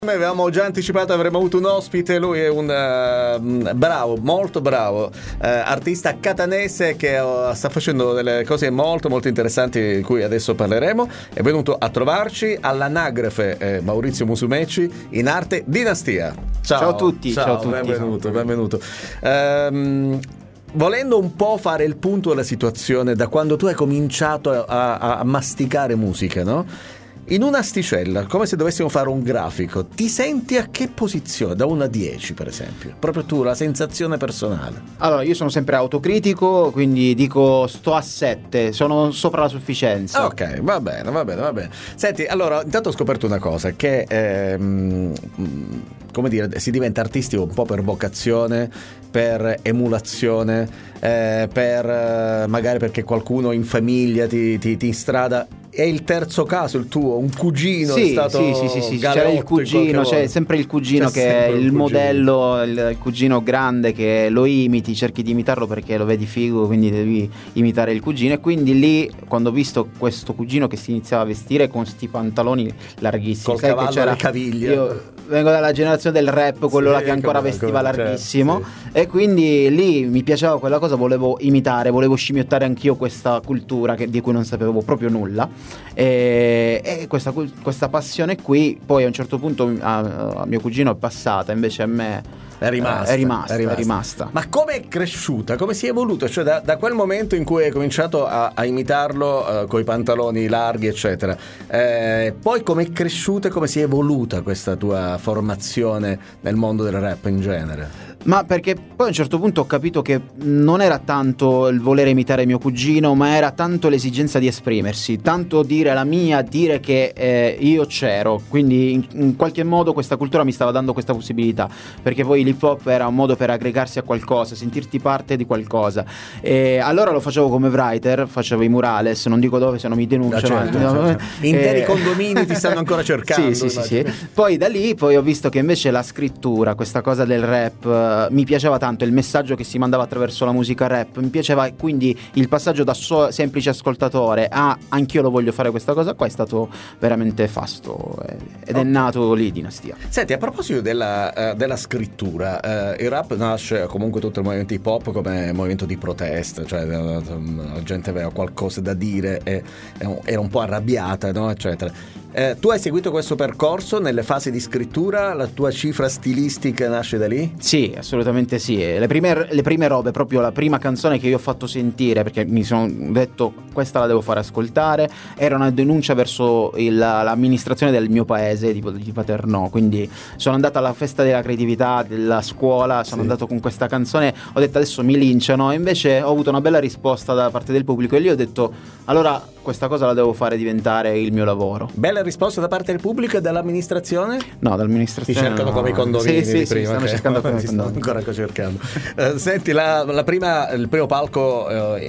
Avevamo già anticipato, avremmo avuto un ospite. Lui è un bravo, molto bravo artista catanese che sta facendo delle cose molto molto interessanti di cui adesso parleremo. È venuto a trovarci all'Anagrafe Maurizio Musumeci in arte Dinastia. Ciao a tutti. Ciao a tutti. Benvenuto. Volendo un po' fare il punto della situazione da quando tu hai cominciato a masticare musica, no? In un'asticella, come se dovessimo fare un grafico, ti senti a che posizione? Da 1 a 10, per esempio. Proprio tu, la sensazione personale. Allora, io sono sempre autocritico, quindi dico sto a 7, sono sopra la sufficienza. Ok, va bene. Senti, allora, intanto ho scoperto una cosa, che come dire, si diventa artisti un po' per vocazione, per emulazione, per magari perché qualcuno in famiglia ti instrada. È il terzo caso il tuo, un cugino è stato sì. C'era il cugino, c'è sempre il cugino che è il modello, il cugino grande che lo imiti, cerchi di imitarlo perché lo vedi figo, quindi devi imitare il cugino. E quindi lì, quando ho visto questo cugino che si iniziava a vestire con sti pantaloni larghissimi, col cavallo alle caviglie, io vengo dalla generazione del rap, quello là che ancora vestiva larghissimo, e quindi lì mi piaceva quella cosa, volevo imitare, volevo scimmiottare anch'io questa cultura di cui non sapevo proprio nulla. E questa passione qui poi a un certo punto a mio cugino è passata, invece a me è rimasta. Ma come è cresciuta? Come si è evoluta? Cioè da quel momento in cui hai cominciato a imitarlo coi pantaloni larghi eccetera, poi come è cresciuta e come si è evoluta questa tua formazione nel mondo del rap in genere? Ma perché poi a un certo punto ho capito che non era tanto il volere imitare mio cugino, ma era tanto l'esigenza di esprimersi, tanto dire la mia, dire che io c'ero. Quindi in qualche modo questa cultura mi stava dando questa possibilità, perché poi l'hip hop era un modo per aggregarsi a qualcosa, sentirti parte di qualcosa. E allora lo facevo come writer, facevo i murales, non dico dove se non mi denunciano. Certo. Interi condomini ti stanno ancora cercando. Sì. Poi da lì ho visto che invece la scrittura, questa cosa del rap, mi piaceva tanto, il messaggio che si mandava attraverso la musica rap mi piaceva, e quindi il passaggio da semplice ascoltatore a anch'io lo voglio fare questa cosa qua è stato veramente fasto, ed è nato lì Dinastia. Senti, a proposito della scrittura, il rap nasce comunque tutto il movimento hip hop come movimento di protesta, cioè la gente aveva qualcosa da dire e era un po' arrabbiata, no? Eccetera. Tu hai seguito questo percorso nelle fasi di scrittura? La tua cifra stilistica nasce da lì? Sì, assolutamente sì. Le prime robe, proprio la prima canzone che io ho fatto sentire, perché mi sono detto questa la devo fare ascoltare, era una denuncia verso l'amministrazione del mio paese, di Paternò. Quindi sono andato alla festa della creatività della scuola, sono andato con questa canzone, ho detto adesso mi linciano, e invece ho avuto una bella risposta da parte del pubblico, e lì ho detto allora questa cosa la devo fare diventare il mio lavoro. Bella risposta da parte del pubblico e dall'amministrazione? No, dall'amministrazione ti cercano come i condomini di prima. Stanno cercando come stanno ancora cercando. Senti, il primo palco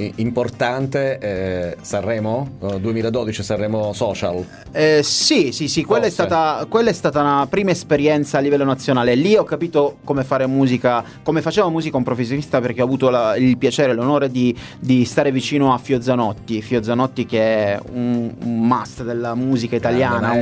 importante, Sanremo 2012, Sanremo Social. Sì, quella è stata una prima esperienza a livello nazionale. Lì ho capito come fare musica, come faceva musica un professionista, perché ho avuto il piacere e l'onore di stare vicino a Fio Zanotti, che è un must della musica italiana,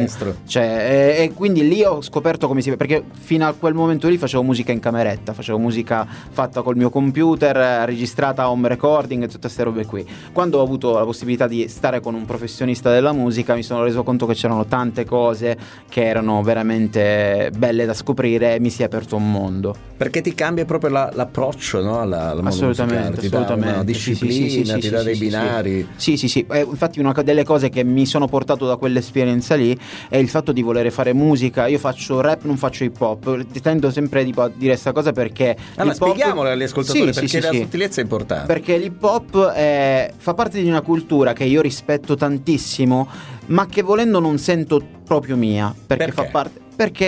e quindi lì ho scoperto come si, perché fino a quel momento lì facevo musica in cameretta, facevo musica fatta col mio computer, registrata a home recording e tutte queste robe qui. Quando ho avuto la possibilità di stare con un professionista della musica mi sono reso conto che c'erano tante cose che erano veramente belle da scoprire, e mi si è aperto un mondo. Perché ti cambia proprio l'approccio, no? Alla assolutamente, ti dà una disciplina, ti dà dei binari. Sì. Infatti una delle cose che mi sono portato da quell'esperienza lì è il fatto di volere fare musica. Io faccio rap, non faccio hip hop. Tendo sempre a dire questa cosa perché allora spieghiamolo agli ascoltatori, perché la sottigliezza è importante. Perché l'hip hop fa parte di una cultura che io rispetto tantissimo, ma che volendo non sento proprio mia, perché fa parte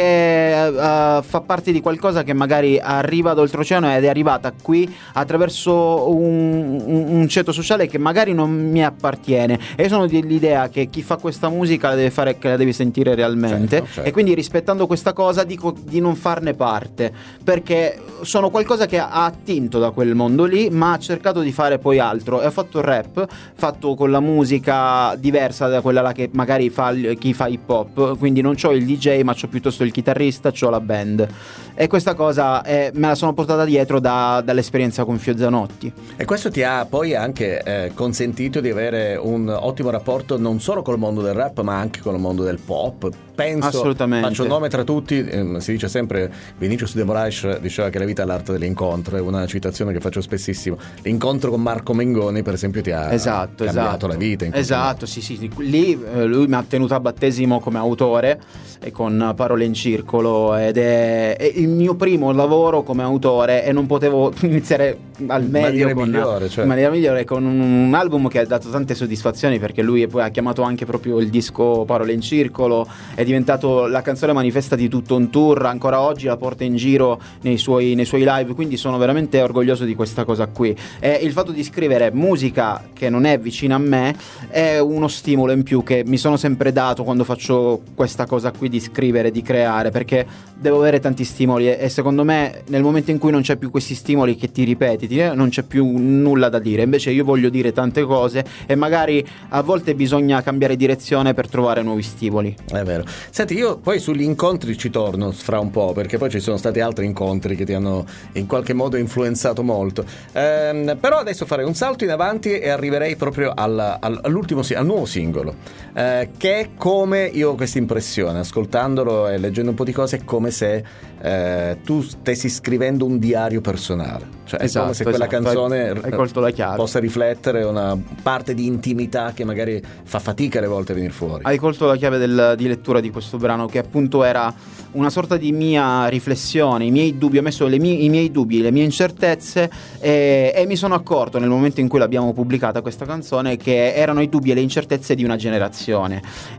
fa parte di qualcosa che magari arriva da oltreoceano ed è arrivata qui attraverso un ceto sociale che magari non mi appartiene, e io sono dell'idea che chi fa questa musica la deve fare, che la deve sentire realmente, certo. E quindi rispettando questa cosa dico di non farne parte, perché sono qualcosa che ha attinto da quel mondo lì, ma ha cercato di fare poi altro, e ho fatto rap fatto con la musica diversa da quella là che magari chi fa hip hop, quindi non c'ho il DJ ma c'ho piuttosto il chitarrista, c'ho la band, e questa cosa me la sono portata dietro dall'esperienza con Fio Zanotti. E questo ti ha poi anche consentito di avere un ottimo rapporto non solo col mondo del rap ma anche con il mondo del pop. Penso, assolutamente, faccio un nome tra tutti, si dice sempre, Vinicius de Moraes diceva che la vita è l'arte dell'incontro, è una citazione che faccio spessissimo. L'incontro con Marco Mengoni per esempio ti ha cambiato la vita in esatto, sì, lì lui mi ha tenuto a battesimo come autore e con Parole in Circolo, ed è il mio primo lavoro come autore e non potevo iniziare al meglio in maniera migliore con un album che ha dato tante soddisfazioni, perché lui poi ha chiamato anche proprio il disco Parole in Circolo, è diventato la canzone manifesta di tutto un tour, ancora oggi la porta in giro nei suoi live, quindi sono veramente orgoglioso di questa cosa qui. E il fatto di scrivere musica che non è vicina a me è uno stimolo in più che mi sono sempre dato quando faccio questa cosa qui di scrivere, di creare, perché devo avere tanti stimoli e secondo me nel momento in cui non c'è più questi stimoli che ti ripeti, non c'è più nulla da dire. Invece io voglio dire tante cose e magari a volte bisogna cambiare direzione per trovare nuovi stimoli. È vero. Senti, io poi sugli incontri ci torno fra un po', perché poi ci sono stati altri incontri che ti hanno in qualche modo influenzato molto, però adesso farei un salto in avanti e arriverei proprio al nuovo singolo, che è, come io ho questa impressione ascoltandolo e leggendo un po' di cose, è come se tu stessi scrivendo un diario personale, cioè è come se quella canzone hai colto la chiave, possa riflettere una parte di intimità che magari fa fatica alle volte a venire fuori. Hai colto la chiave di lettura di questo brano, che appunto era una sorta di mia riflessione, i miei dubbi, ho messo i miei dubbi, le mie incertezze, e mi sono accorto nel momento in cui l'abbiamo pubblicata questa canzone che erano i dubbi e le incertezze di una generazione,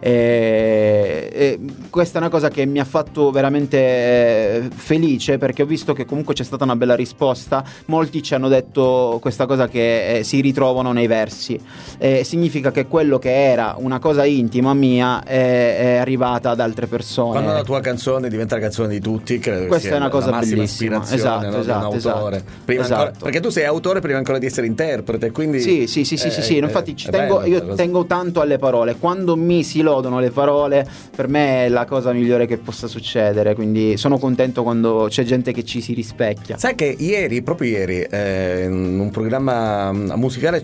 e questa è una cosa che mi ha fatto veramente felice, perché ho visto che comunque c'è stata una bella risposta. Molti ci hanno detto questa cosa, che si ritrovano nei versi, significa che quello che era una cosa intima mia è arrivata ad altre persone. Quando la tua canzone diventa la canzone di tutti, credo questa che sia è una cosa la massima bellissima. ispirazione, Esatto, di un autore. esatto. Prima ancora, perché tu sei autore prima ancora di essere interprete, quindi sì, infatti tengo tanto alle parole. Quando mi si lodano le parole, per me è la cosa migliore che possa succedere, quindi sono contento quando c'è gente che ci si rispecchia. Sai che proprio ieri in un programma musicale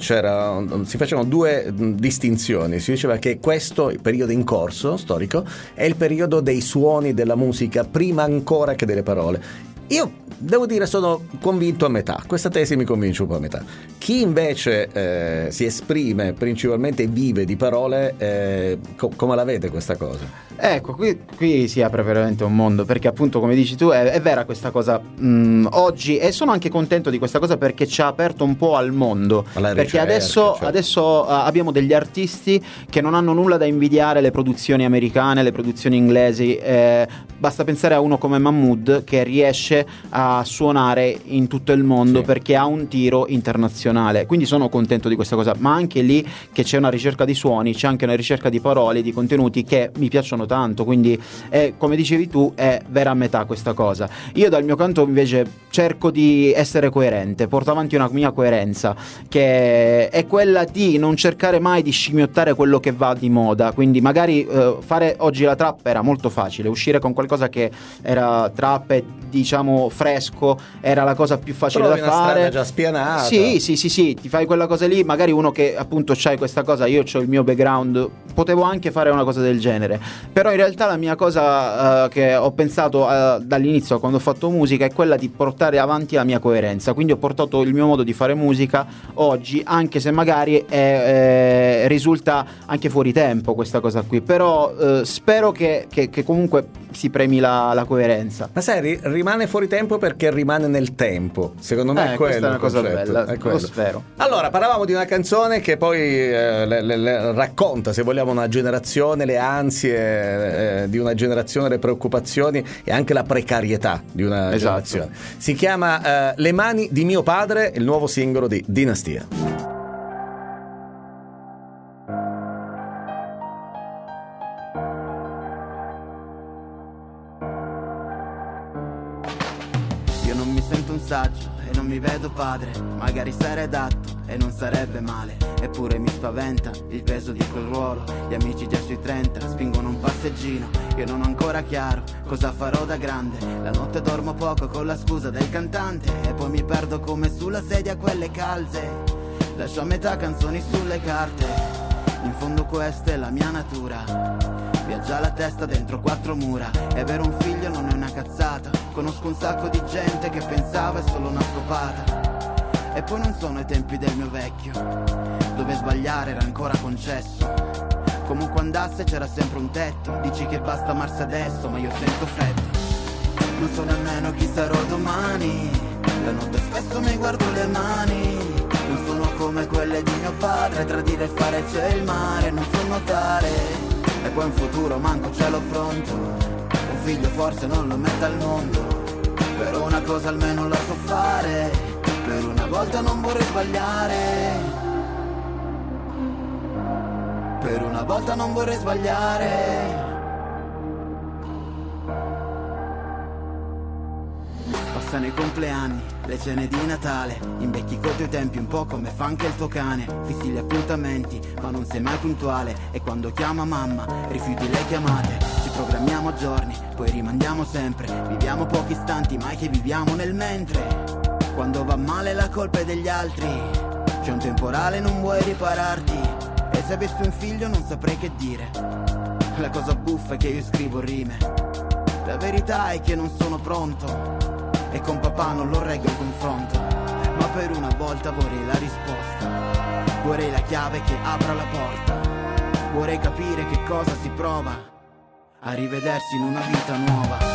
si facevano due distinzioni. Si diceva che questo, il periodo in corso storico, è il periodo dei suoni, della musica, prima ancora che delle parole. Io devo dire sono convinto a metà, questa tesi mi convince un po' a metà. Chi invece si esprime principalmente e vive di parole, come la vede questa cosa? Ecco, qui si apre veramente un mondo, perché appunto come dici tu è vera questa cosa oggi, e sono anche contento di questa cosa perché ci ha aperto un po' al mondo, perché adesso abbiamo degli artisti che non hanno nulla da invidiare le produzioni americane, le produzioni inglesi, basta pensare a uno come Mahmood che riesce a suonare in tutto il mondo, perché ha un tiro internazionale, quindi sono contento di questa cosa. Ma anche lì che c'è una ricerca di suoni, c'è anche una ricerca di parole, di contenuti che mi piacciono tanto, quindi come dicevi tu è vera a metà questa cosa. Io dal mio canto invece cerco di essere coerente, porto avanti una mia coerenza, che è quella di non cercare mai di scimmiottare quello che va di moda. Quindi magari fare oggi la trap era molto facile, uscire con qualcosa che era trap e diciamo fresco era la cosa più facile da fare, strada già spianata. Sì, ti fai quella cosa lì, magari uno che appunto c'hai questa cosa, io c'ho il mio background, potevo anche fare una cosa del genere, però in realtà la mia cosa che ho pensato dall'inizio quando ho fatto musica è quella di portare avanti la mia coerenza, quindi ho portato il mio modo di fare musica oggi, anche se magari risulta anche fuori tempo questa cosa qui, però spero che comunque si premi la coerenza. Ma sai, rimane fuori tempo perché rimane nel tempo, secondo me è quello. Questa è una cosa concetto, bella, lo spero. Allora, parlavamo di una canzone che poi racconta, se vogliamo, una generazione, le ansie di una generazione, le preoccupazioni e anche la precarietà di una generazione. Si chiama Le mani di mio padre, il nuovo singolo di Dinastia. Io non mi sento un saggio e non mi vedo padre, magari sarei adatto e non sarebbe male, eppure mi spaventa il peso di quel ruolo. Gli amici già sui 30 spingono un passeggino, io non ho ancora chiaro cosa farò da grande. La notte dormo poco con la scusa del cantante e poi mi perdo come sulla sedia quelle calze. Lascio a metà canzoni sulle carte, in fondo questa è la mia natura. Viaggia la testa dentro quattro mura, e avere un figlio non è una cazzata. Conosco un sacco di gente che pensava è solo una scopata. E poi non sono i tempi del mio vecchio, dove sbagliare era ancora concesso. Comunque andasse c'era sempre un tetto, dici che basta amarsi adesso, ma io sento freddo. Non so nemmeno chi sarò domani, la notte spesso mi guardo le mani. Non sono come quelle di mio padre, tradire e fare c'è il mare, non so nuotare. E poi in futuro manco ce l'ho pronto, un figlio forse non lo mette al mondo. Però una cosa almeno la so fare, per una volta non vorrei sbagliare. Per una volta non vorrei sbagliare. Passano i compleanni, le cene di Natale, invecchi coi tuoi tempi un po' come fa anche il tuo cane. Fissi gli appuntamenti, ma non sei mai puntuale, e quando chiama mamma rifiuti le chiamate. Ci programmiamo a giorni, poi rimandiamo sempre, viviamo pochi istanti mai che viviamo nel mentre. Quando va male la colpa è degli altri, c'è un temporale non vuoi ripararti, e se avessi un figlio non saprei che dire. La cosa buffa è che io scrivo rime, la verità è che non sono pronto, e con papà non lo reggo il confronto. Ma per una volta vorrei la risposta, vorrei la chiave che apra la porta, vorrei capire che cosa si prova a rivedersi in una vita nuova.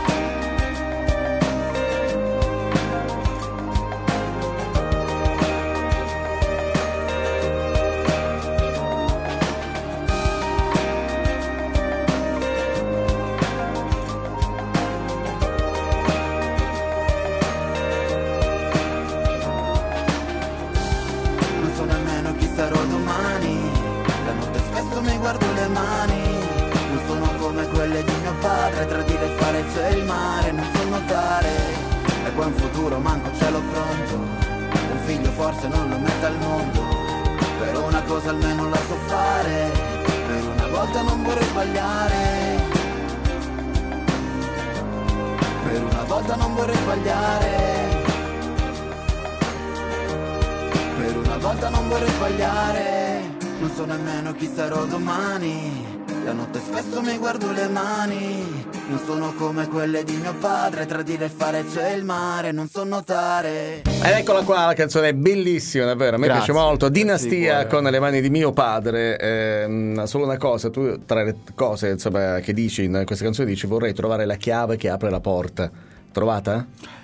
Di mio padre, tradire e fare c'è il mare, non so nuotare. Ed eccola qua, la canzone è bellissima, davvero, a me piace molto. Dinastia con le mani di mio padre. Solo una cosa, tu tra le cose insomma, che dici in questa canzone dici vorrei trovare la chiave che apre la porta. Trovata?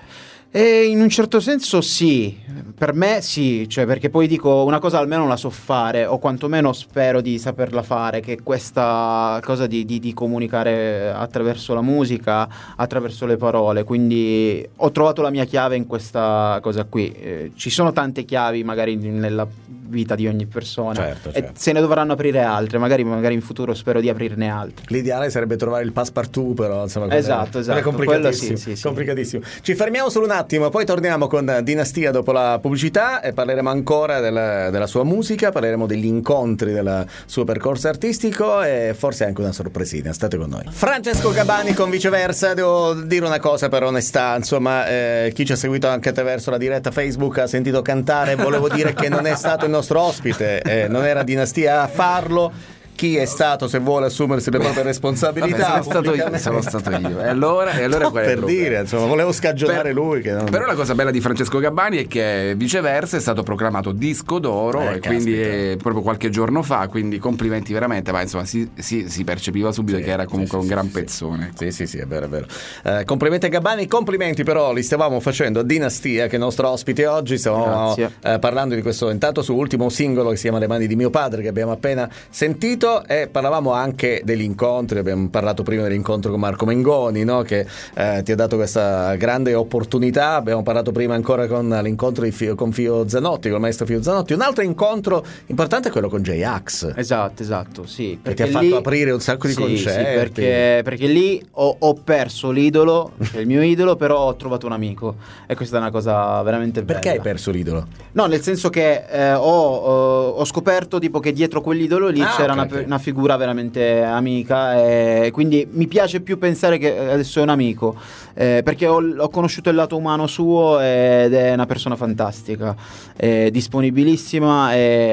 E in un certo senso sì, per me sì, cioè perché poi dico una cosa almeno la so fare, o quantomeno spero di saperla fare, che questa cosa di comunicare attraverso la musica, attraverso le parole, quindi ho trovato la mia chiave in questa cosa qui. Ci sono tante chiavi magari nella vita di ogni persona, certo. E se ne dovranno aprire altre, magari in futuro spero di aprirne altre. L'ideale sarebbe trovare il passepartout, però insomma esatto, è complicatissimo, sì. complicatissimo. Ci fermiamo solo un attimo, poi torniamo con Dinastia dopo la pubblicità e parleremo ancora della sua musica, parleremo degli incontri del suo percorso artistico e forse anche una sorpresina. State con noi. Francesco Gabbani con Viceversa. Devo dire una cosa per onestà, insomma, chi ci ha seguito anche attraverso la diretta Facebook ha sentito cantare, volevo dire che non è stato il nostro ospite, non era Dinastia a farlo. Chi è stato, se vuole assumersi le proprie responsabilità? Sono stato io. E allora no, qual è per dire, insomma, volevo scagionare lui. Che non... Però la cosa bella di Francesco Gabbani è che Viceversa è stato proclamato disco d'oro e quindi proprio qualche giorno fa, quindi complimenti veramente, ma insomma si percepiva subito che era comunque un gran pezzone. Sì, è vero. Complimenti a Gabbani, complimenti però li stavamo facendo a Dinastia, che è il nostro ospite oggi, stavamo parlando di questo intanto suo ultimo singolo che si chiama Le mani di mio padre, che abbiamo appena sentito. sentito e parlavamo anche degli incontri, abbiamo parlato prima dell'incontro con Marco Mengoni, no? Che ti ha dato questa grande opportunità, abbiamo parlato prima ancora con l'incontro con Fio Zanotti, con il maestro Fio Zanotti. Un altro incontro importante è quello con J-Ax. Esatto, sì. Che ti ha fatto aprire un sacco di concerti. Sì, perché lì ho perso l'idolo, che è il mio idolo, però ho trovato un amico, e questa è una cosa veramente bella. Perché hai perso l'idolo? No, nel senso che ho scoperto tipo che dietro quell'idolo lì c'era una figura veramente amica, e quindi mi piace più pensare che adesso è un amico, perché ho conosciuto il lato umano suo ed è una persona fantastica, disponibilissima,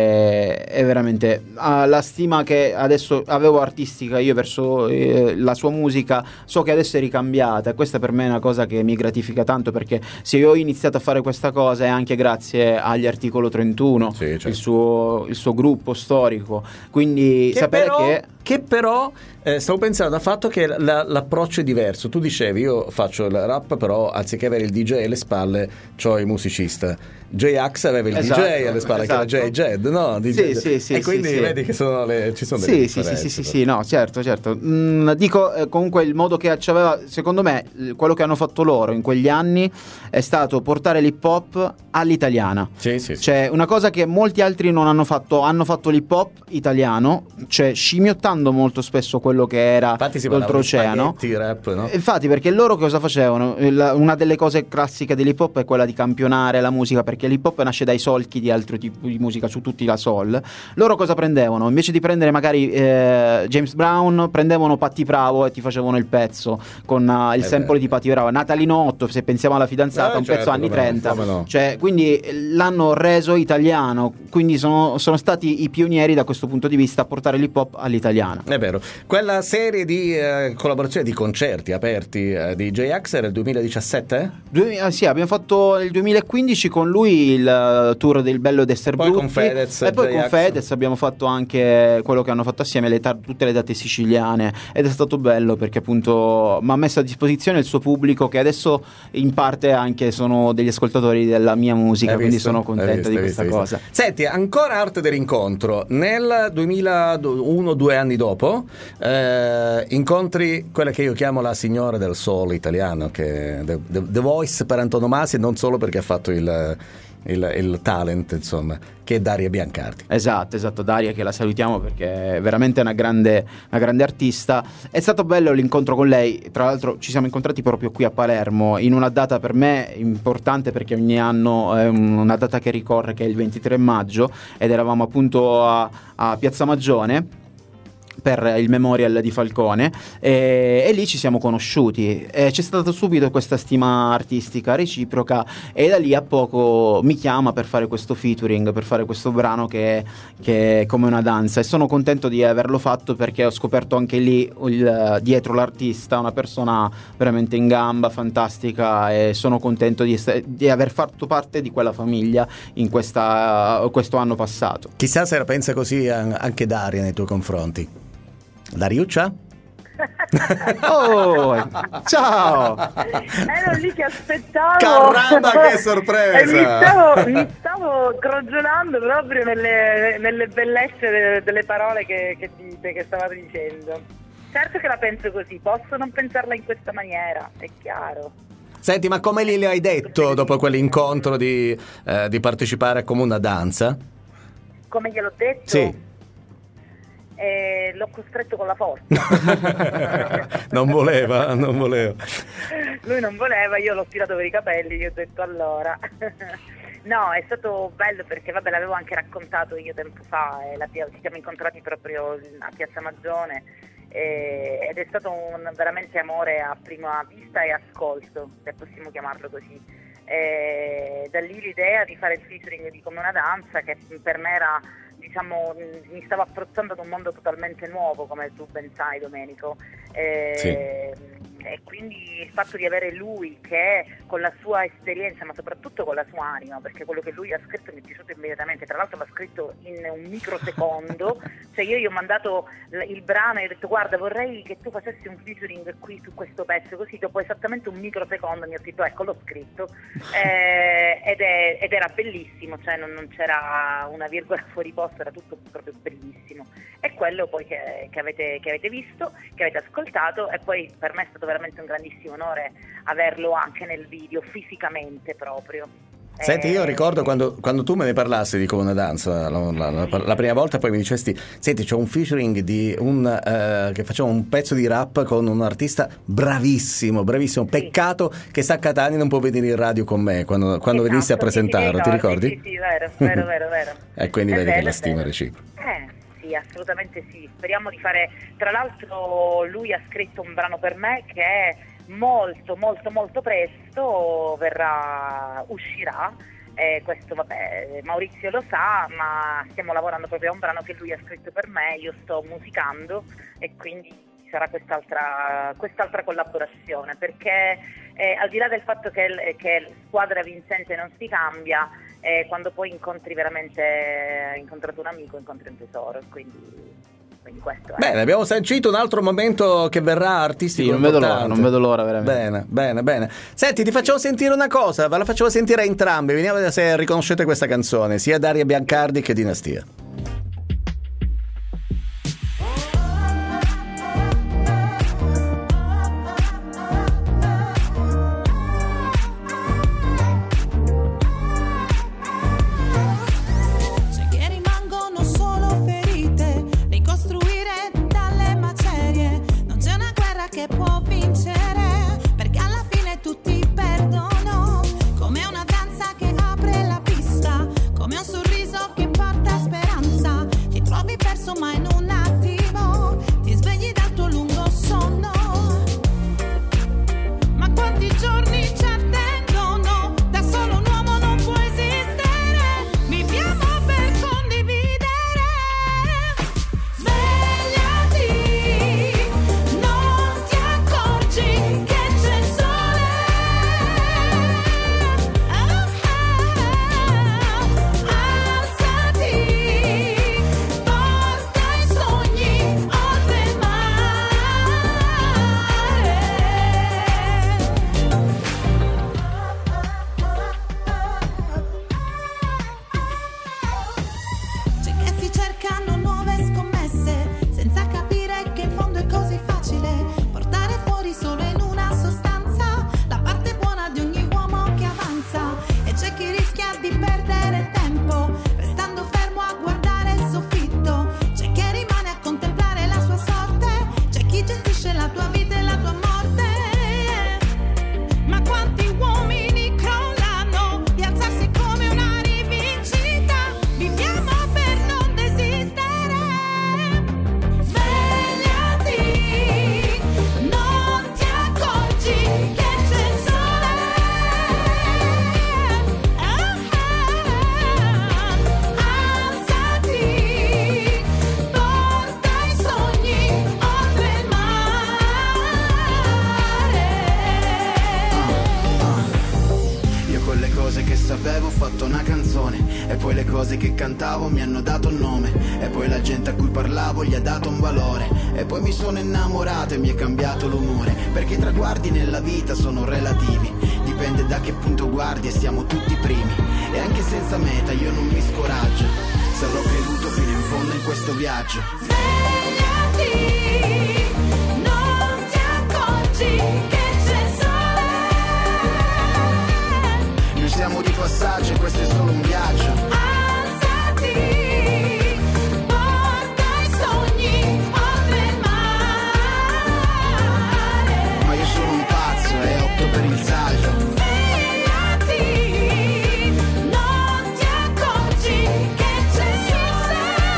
e veramente la stima che adesso avevo artistica io verso la sua musica, so che adesso è ricambiata, e questa per me è una cosa che mi gratifica tanto, perché se io ho iniziato a fare questa cosa è anche grazie agli Articolo 31, sì, certo. il suo gruppo storico, quindi che sapere però, che però stavo pensando al fatto che l'approccio è diverso. Tu dicevi, io faccio il rap, però anziché avere il DJ alle spalle c'ho il musicista. J-Ax aveva il DJ alle spalle, che era J-Jed, no? Sì, e quindi vedi che ci sono delle differenze. Sì, no, certo. Dico, comunque il modo che ci aveva, secondo me, quello che hanno fatto loro in quegli anni è stato portare l'hip hop all'italiana. Sì. Cioè, una cosa che molti altri non hanno fatto l'hip hop italiano, cioè scimmiottando molto spesso quello che era l'oltreoceano. Rap, no? Infatti, perché loro cosa facevano? Una delle cose classiche dell'hip hop è quella di campionare la musica, perché l'hip hop nasce dai solchi di altro tipo di musica, su tutti la soul. Loro cosa prendevano? Invece di prendere magari James Brown, prendevano Patti Bravo e ti facevano il pezzo con il sample di Patti Bravo. Natalino 8, se pensiamo alla fidanzata, un pezzo anni 30. No. Cioè, quindi l'hanno reso italiano, quindi sono stati i pionieri da questo punto di vista a portare l'hip hop all'italiana. È vero. Quella serie di collaborazioni, di concerti aperti di J-Ax era il 2017? Sì, abbiamo fatto nel 2015 con lui il tour del Bello ed Esser Brutti, con Fedez, e poi con Fedez abbiamo fatto anche quello che hanno fatto assieme, tutte le date siciliane, ed è stato bello perché appunto mi ha messo a disposizione il suo pubblico, che adesso in parte anche sono degli ascoltatori della mia musica, quindi sono contento di questa cosa. Senti, ancora Arte dell'incontro, nel 2001, 2 anni dopo, incontri quella che io chiamo la signora del soul italiano, che è The Voice per antonomasia, non solo perché ha fatto il talent, insomma, che è Daria Biancardi. Esatto, Daria, che la salutiamo perché è veramente una grande artista. È stato bello l'incontro con lei, tra l'altro ci siamo incontrati proprio qui a Palermo in una data per me importante, perché ogni anno è una data che ricorre, che è il 23 maggio, ed eravamo appunto a Piazza Magione per il memorial di Falcone, e lì ci siamo conosciuti, e c'è stata subito questa stima artistica reciproca, e da lì a poco mi chiama per fare questo featuring, per fare questo brano che è come una danza, e sono contento di averlo fatto, perché ho scoperto anche lì dietro l'artista una persona veramente in gamba, fantastica, e sono contento di aver fatto parte di quella famiglia in questo anno passato. Chissà se la pensa così anche Daria nei tuoi confronti. Dariuccia? Oh, ciao! Ero lì che aspettavo. Caramba, che sorpresa! E mi stavo crogionando proprio nelle bellezze delle parole che dite, che stavate dicendo. Certo che la penso così, posso non pensarla in questa maniera, è chiaro. Senti, ma come le hai detto dopo quell'incontro di partecipare a Come una danza? Come gliel'ho detto? Sì. L'ho costretto con la forza. Non voleva. Lui non voleva, io l'ho tirato per i capelli, gli ho detto allora. No, è stato bello perché l'avevo anche raccontato io tempo fa, ci siamo incontrati proprio a Piazza Magione, ed è stato un veramente amore a prima vista e ascolto, se possiamo chiamarlo così. Da lì l'idea di fare il featuring di Come una danza, che per me era, diciamo, mi stavo approcciando ad un mondo totalmente nuovo, come tu ben sai, Domenico. Sì. E quindi il fatto di avere lui che con la sua esperienza, ma soprattutto con la sua anima, perché quello che lui ha scritto mi è piaciuto immediatamente, tra l'altro l'ha scritto in un microsecondo, cioè io gli ho mandato il brano e ho detto guarda vorrei che tu facessi un featuring qui su questo pezzo, così dopo esattamente un microsecondo mi ha scritto ecco l'ho scritto, ed era bellissimo, cioè non c'era una virgola fuori posto, era tutto proprio bellissimo. E quello poi che avete visto, che avete ascoltato, e poi per me è stato veramente un grandissimo onore averlo anche nel video, fisicamente proprio. Senti, io ricordo quando tu me ne parlassi di Comune Danza la prima volta, poi mi dicesti senti c'è un featuring di che facciamo un pezzo di rap con un artista bravissimo, Sì. peccato che sta a Catania e non può venire in radio con me quando venissi a presentarlo, ti ricordi? Sì, vero. E quindi È vedi vero, che la è stima è vero. reciproca. Sì, assolutamente sì. Speriamo di fare. Tra l'altro lui ha scritto un brano per me che molto presto uscirà. Questo vabbè, Maurizio lo sa, ma stiamo lavorando proprio a un brano che lui ha scritto per me, io sto musicando e quindi sarà quest'altra collaborazione, perché al di là del fatto che squadra vincente non si cambia, quando poi incontri veramente, hai incontrato un amico, incontri un tesoro, quindi questo è. Bene, abbiamo sancito un altro momento che verrà artistico. Sì, non vedo l'ora veramente. Bene. Senti, ti facciamo sentire una cosa, ve la facciamo sentire a entrambi, vediamo se riconoscete questa canzone, sia Daria Biancardi che Dinastia. Che cantavo mi hanno dato il nome e poi la gente a cui parlavo gli ha dato un valore e poi mi sono innamorato e mi è cambiato l'umore, perché i traguardi nella vita sono relativi, dipende da che punto guardi e siamo tutti primi, e anche senza meta io non mi scoraggio, sarò creduto fino in fondo in questo viaggio. Svegliati, non ti accorgi che c'è sole, noi siamo di passaggio e questo è solo un viaggio. porta i sogni oltre il mare. Ma io sono un pazzo e opto per il salto. Svegliati, non ti accorgi che c'è sole.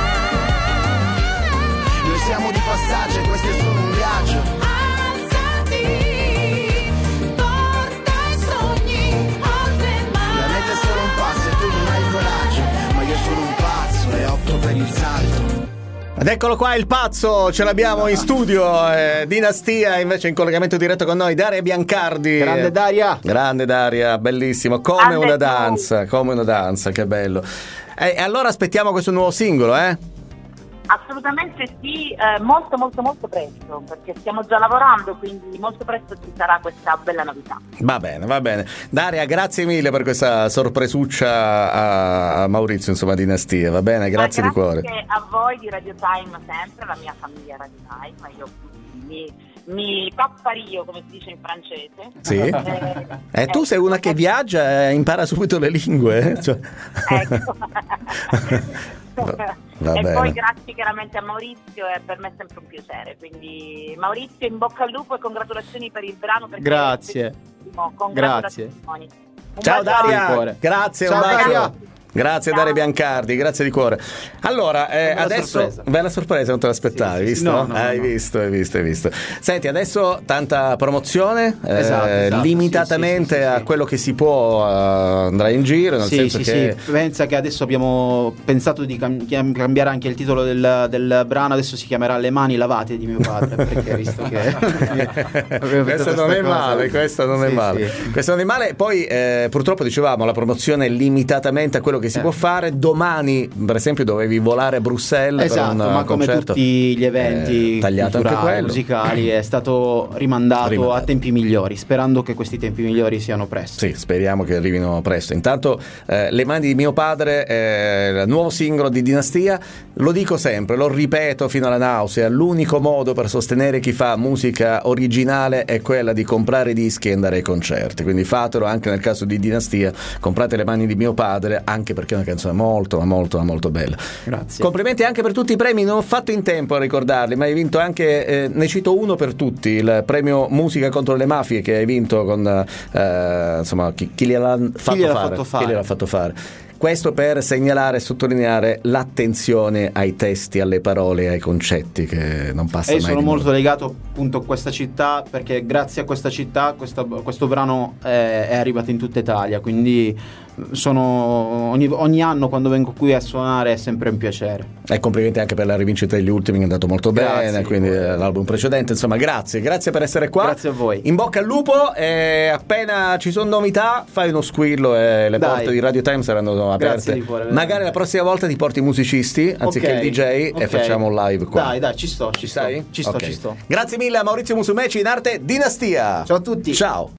Noi siamo di passaggio e questo è solo un viaggio. Alzati, porta i sogni oltre il mare. La meta è solo un passo e tu non hai il coraggio, ma io sono un pazzo e opto per il salto. Ed eccolo qua il pazzo, ce l'abbiamo in studio, Dinastia invece in collegamento diretto con noi, Daria Biancardi. Grande Daria. Grande Daria, bellissimo, Grande come una danza, che bello. E allora aspettiamo questo nuovo singolo, Assolutamente sì, molto molto molto presto, perché stiamo già lavorando, quindi molto presto ci sarà questa bella novità. Va bene, va bene. Daria, grazie mille per questa sorpresuccia a Maurizio, insomma, Dinastia, va bene? Grazie di cuore. Grazie a voi di Radio Time sempre, la mia famiglia Radio Time, io mi pappario, come si dice in francese. Sì? E tu sei una che viaggia e impara subito le lingue, cioè. Ecco. Va E bene. poi grazie chiaramente a Maurizio, è per me sempre un piacere, quindi Maurizio in bocca al lupo e congratulazioni per il brano, perché Grazie. è bellissimo. Congratulazioni. Un Ciao bacione. di Daria, cuore. grazie, Ciao, un bacio. Daria. Grazie Ciao. Daria Biancardi, grazie di cuore. Allora, adesso sorpresa. bella sorpresa, non te l'aspettavi, Sì, sì, visto? no, no, hai no. visto. Senti, adesso tanta promozione, Esatto, limitatamente sì, a quello che si può, andrà in giro, nel senso che Pensa che adesso abbiamo pensato di cambiare anche il titolo del brano, adesso si chiamerà Le mani lavate di mio padre, perché visto che questo non è male, questo non è Sì, male. sì. Questo non è male. Poi purtroppo dicevamo la promozione è limitatamente a quello che si può fare. Domani, per esempio, dovevi volare a Bruxelles Esatto, per un ma come concerto. tutti gli eventi tagliato anche culturali, quello. musicali, è stato rimandato a tempi migliori, sperando che questi tempi migliori siano presto. Sì, speriamo che arrivino presto. Intanto Le mani di mio padre, il nuovo singolo di Dinastia, lo dico sempre, lo ripeto fino alla nausea, l'unico modo per sostenere chi fa musica originale è quella di comprare dischi e andare ai concerti, quindi fatelo anche nel caso di Dinastia, comprate Le mani di mio padre, anche perché è una canzone molto bella. Grazie. Complimenti anche per tutti i premi, non ho fatto in tempo a ricordarli, ma hai vinto anche, ne cito uno per tutti, il premio Musica contro le mafie che hai vinto con insomma chi gliel'ha fatto fare. Questo per segnalare e sottolineare l'attenzione ai testi, alle parole e ai concetti, che non passa E mai sono di molto moda. legato appunto a questa città, perché grazie a questa città questo brano è arrivato in tutta Italia, quindi ogni anno quando vengo qui a suonare è sempre un piacere. E complimenti anche per la rivincita degli ultimi, che è andato molto Grazie, bene, quindi l'album precedente, insomma, grazie per essere qua. Grazie a voi. In bocca al lupo, e appena ci sono novità fai uno squillo e le Dai. porte di Radio Time saranno aperte. Grazie di cuore, veramente. Magari la prossima volta ti porti i musicisti anziché Ok, il DJ ok. e facciamo un live qua. Dai, ci sto. Ci stai? Ci sto, Ok. ci sto. Grazie mille a Maurizio Musumeci in arte Dinastia. Ciao a tutti. Ciao.